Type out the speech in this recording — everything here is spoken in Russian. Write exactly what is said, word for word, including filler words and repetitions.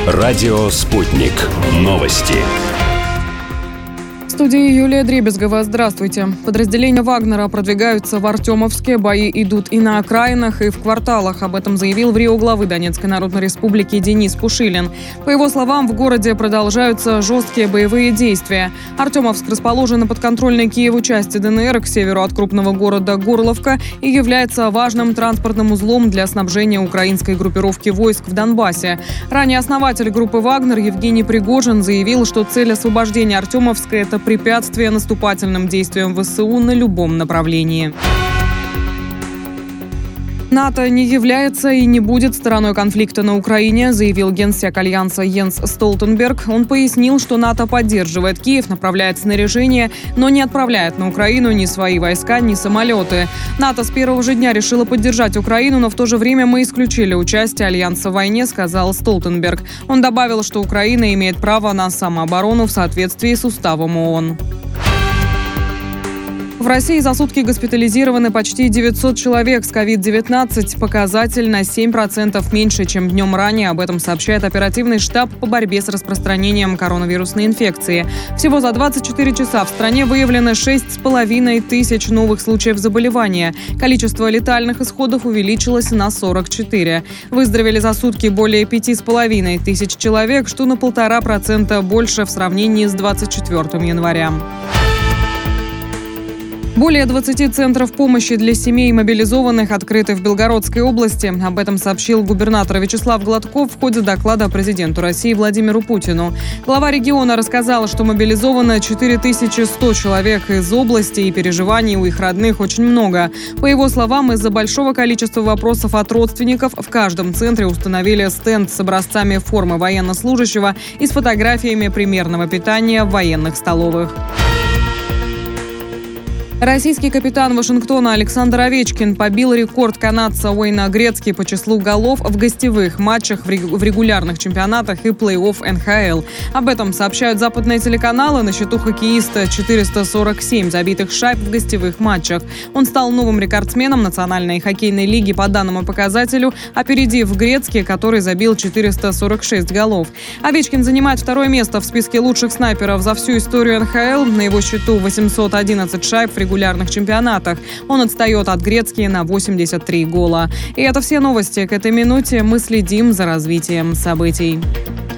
Радио «Спутник». Новости. В студии Юлия Дребезгова. Здравствуйте. Подразделения Вагнера продвигаются в Артемовске. Бои идут и на окраинах, и в кварталах. Об этом заявил в Рио главы Донецкой Народной Республики Денис Пушилин. По его словам, в городе продолжаются жесткие боевые действия. Артемовск расположен на подконтрольной Киеву части ДНР к северу от крупного города Горловка и является важным транспортным узлом для снабжения украинской группировки войск в Донбассе. Ранее основатель группы «Вагнер» Евгений Пригожин заявил, что цель освобождения Артемовска – это препятствие наступательным действиям ВСУ на любом направлении. НАТО не является и не будет стороной конфликта на Украине, заявил генсек Альянса Йенс Столтенберг. Он пояснил, что НАТО поддерживает Киев, направляет снаряжение, но не отправляет на Украину ни свои войска, ни самолеты. НАТО с первого же дня решило поддержать Украину, но в то же время мы исключили участие Альянса в войне, сказал Столтенберг. Он добавил, что Украина имеет право на самооборону в соответствии с уставом ООН. В России за сутки госпитализированы почти девятьсот человек с ковид девятнадцать. Показатель на семь процентов меньше, чем днем ранее. Об этом сообщает оперативный штаб по борьбе с распространением коронавирусной инфекции. Всего за двадцать четыре часа в стране выявлено шесть с половиной тысяч новых случаев заболевания. Количество летальных исходов увеличилось на сорок четыре. Выздоровели за сутки более пяти с половиной тысяч человек, что на полтора процента больше в сравнении с двадцать четвёртым января. Более двадцати центров помощи для семей мобилизованных открыты в Белгородской области. Об этом сообщил губернатор Вячеслав Гладков в ходе доклада президенту России Владимиру Путину. Глава региона рассказал, что мобилизовано четыре тысячи сто человек из области, и переживаний у их родных очень много. По его словам, из-за большого количества вопросов от родственников в каждом центре установили стенд с образцами формы военнослужащего и с фотографиями примерного питания в военных столовых. Российский капитан Вашингтона Александр Овечкин побил рекорд канадца Уэйна Грецки по числу голов в гостевых матчах в регулярных чемпионатах и плей-офф эн ха эл. Об этом сообщают западные телеканалы. На счету хоккеиста четыреста сорок семь забитых шайб в гостевых матчах. Он стал новым рекордсменом Национальной хоккейной лиги по данному показателю, опередив Грецки, который забил четыреста сорок шесть голов. Овечкин занимает второе место в списке лучших снайперов за всю историю эн ха эл. На его счету восемьсот одиннадцать шайб в регулярных чемпионатах. Он отстает от Грецки на восемьдесят три гола. И это все новости к этой минуте. Мы следим за развитием событий.